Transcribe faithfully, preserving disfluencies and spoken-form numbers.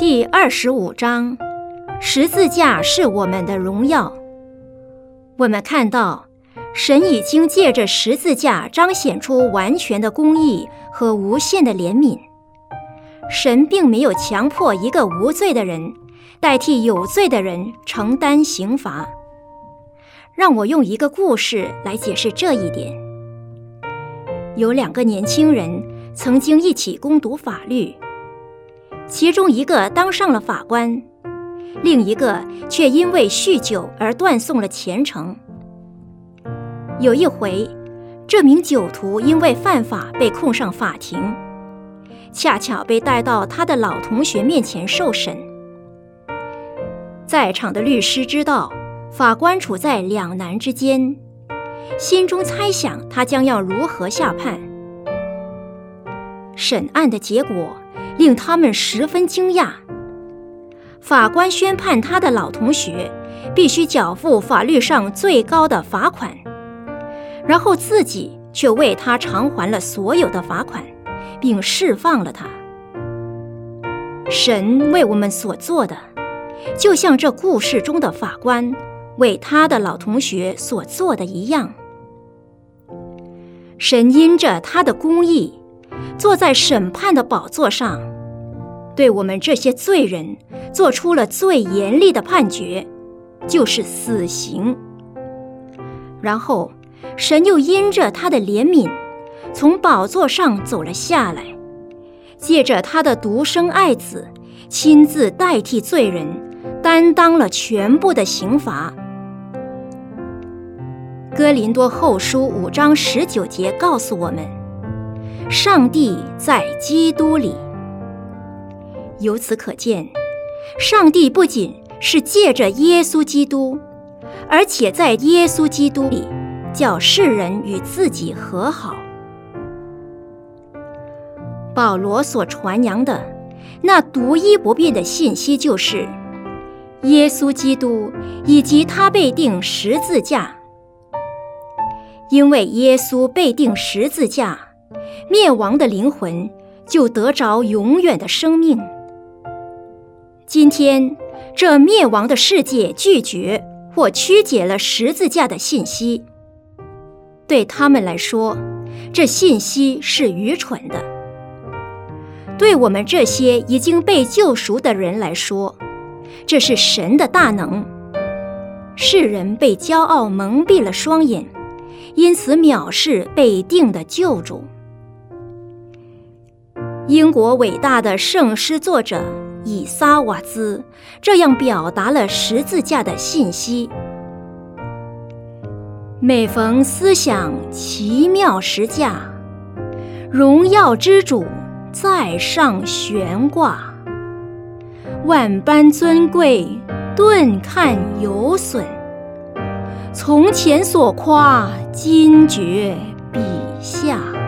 第二十五章，十字架是我们的荣耀。我们看到，神已经借着十字架彰显出完全的公义和无限的怜悯。神并没有强迫一个无罪的人代替有罪的人承担刑罚。让我用一个故事来解释这一点。有两个年轻人曾经一起攻读法律，其中一个当上了法官，另一个却因为酗酒而断送了前程。有一回，这名酒徒因为犯法被控上法庭，恰巧被带到他的老同学面前受审。在场的律师知道法官处在两难之间，心中猜想他将要如何下判。审案的结果令他们十分惊讶。法官宣判他的老同学必须缴付法律上最高的罚款，然后自己却为他偿还了所有的罚款，并释放了他。神为我们所做的，就像这故事中的法官为他的老同学所做的一样。神因着他的公义，坐在审判的宝座上，对我们这些罪人做出了最严厉的判决，就是死刑。然后神又因着他的怜悯，从宝座上走了下来，借着他的独生爱子亲自代替罪人，担当了全部的刑罚。哥林多后书五章十九节告诉我们，上帝在基督里。由此可见，上帝不仅是借着耶稣基督，而且在耶稣基督里叫世人与自己和好。保罗所传扬的那独一不变的信息就是，耶稣基督以及他被钉十字架。因为耶稣被钉十字架，灭亡的灵魂就得着永远的生命。今天，这灭亡的世界拒绝或曲解了十字架的信息。对他们来说，这信息是愚蠢的。对我们这些已经被救赎的人来说，这是神的大能。世人被骄傲蒙蔽了双眼，因此藐视被定的救主。英国伟大的圣诗作者以撒瓦兹这样表达了十字架的信息：每逢思想奇妙十架，荣耀之主在上悬挂，万般尊贵顿看有损，从前所夸今觉笔下。